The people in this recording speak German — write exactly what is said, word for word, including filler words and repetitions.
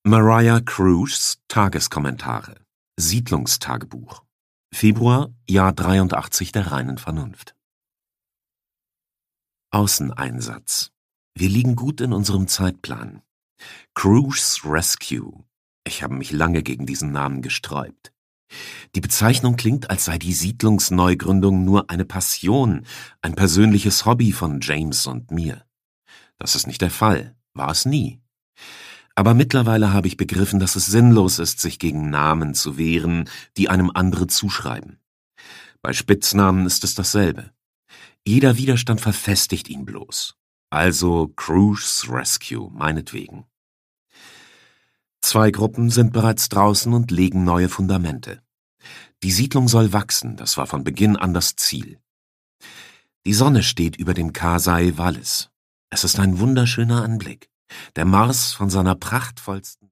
Mariah Crews Tageskommentare. Siedlungstagebuch. Februar, Jahr dreiundachtzig der reinen Vernunft. Außeneinsatz. Wir liegen gut in unserem Zeitplan. Crews Rescue. Ich habe mich lange gegen diesen Namen gesträubt. Die Bezeichnung klingt, als sei die Siedlungsneugründung nur eine Passion, ein persönliches Hobby von James und mir. Das ist nicht der Fall, war es nie. Aber mittlerweile habe ich begriffen, dass es sinnlos ist, sich gegen Namen zu wehren, die einem andere zuschreiben. Bei Spitznamen ist es dasselbe. Jeder Widerstand verfestigt ihn bloß. Also Crews Rescue, meinetwegen. Zwei Gruppen sind bereits draußen und legen neue Fundamente. Die Siedlung soll wachsen, das war von Beginn an das Ziel. Die Sonne steht über dem Kasai Valles. Es ist ein wunderschöner Anblick. Der Mars von seiner prachtvollsten